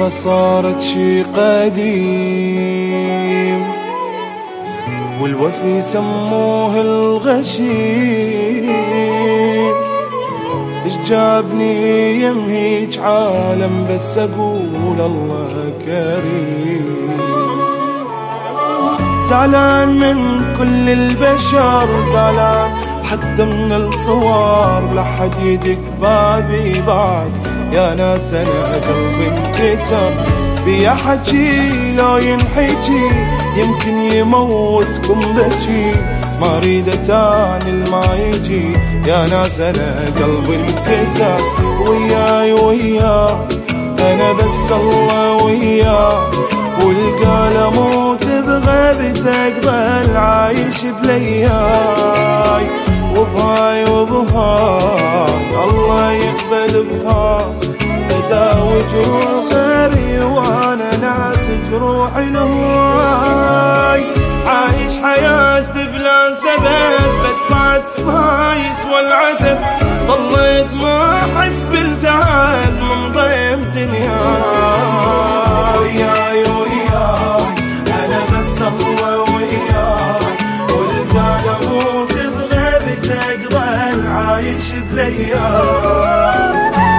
والغيرة صارت شي قديم، والوفي سموه الغشيم. اش جابني يمهيج عالم بس اقول الله كريم. زعلان من كل البشر، زعلان حتى من الصور، لحد يدق بابي بعد يا ناس انا قلبي انكسر. بيا حكي لو ينحكي يمكن يموتكم بشي، ما اريد تاني الما يجي يا ناس انا قلبي انكسر. وياي وياي انا بس الله وياي، والقال اموت بغيبتك ظل عايش بلياي. وبهاي وبهاي الله يقبل بهاي، اداوي جروح غيري وانا ناس جروحي لهواي. عايش حياتي بلا سبب بس بعد ما يسوى العتب، ضليت ما احس بالتعب من ضيم دنياي. وياي وياي انا بس الله وياي، والقال اموت بغيبتك ظل عايش بلياي.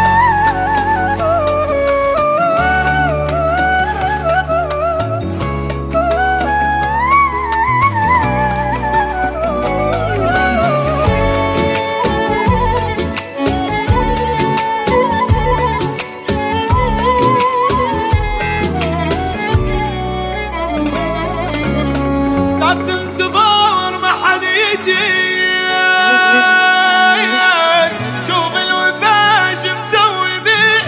تنتظر ما حد يجي، شوف الوفا شو مسوي بيه.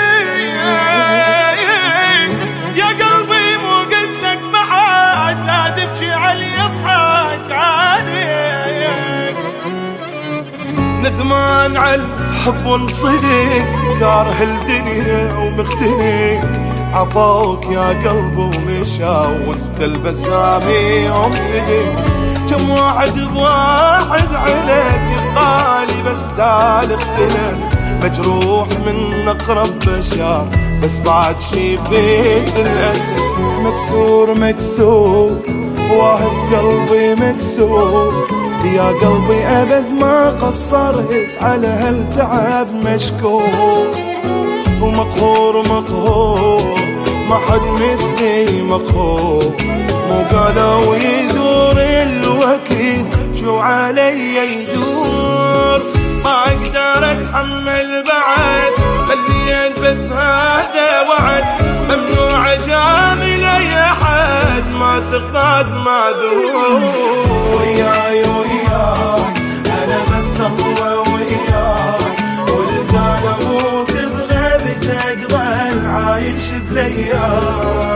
يا قلبي مو قلت لك ما حد لا تمشي علي يضحك عليك. ندمان على الحب وانصدق، كاره الدنيا ومختنق. عفوك يا قلب ومشى وانت البسامي يوم تدق. كم واحد بواحد عليك يبقالي بس تعال اختلف. مجروح من اقرب بشر بس بعد شي فيك الاسف. مكسور مكسور واهز قلبي مكسور، يا قلبي ابد ما قصرت على هالتعب مشكور. ومقهور مقهور ما حد مثلي مقهور، مو قالوا يدور الوكيل شو علي يدور. ما اقدر اتحمل بعد خليت بس هذا وعد، ممنوع اجامل اي احد ما تقعد معذور. وياي وياي انا بس الله وياي، والقال اموت بغيبتك ظل عايش بلياي.